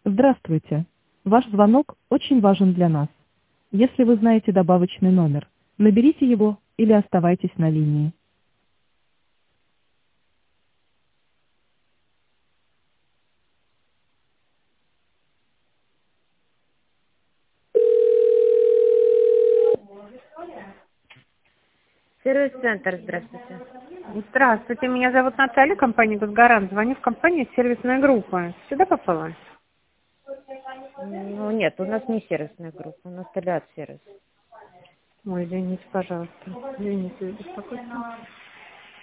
Здравствуйте. Ваш звонок очень важен для нас. Если вы знаете добавочный номер, наберите его или оставайтесь на линии. Сервис-центр, здравствуйте. Здравствуйте, меня зовут Наталья, компания «Госгарант». Звоню в компанию «Сервисная группа». Сюда попала? Ну, нет, у нас не сервисная группа, у нас Толиад сервис. Ой, извините, пожалуйста. Извините за беспокойство.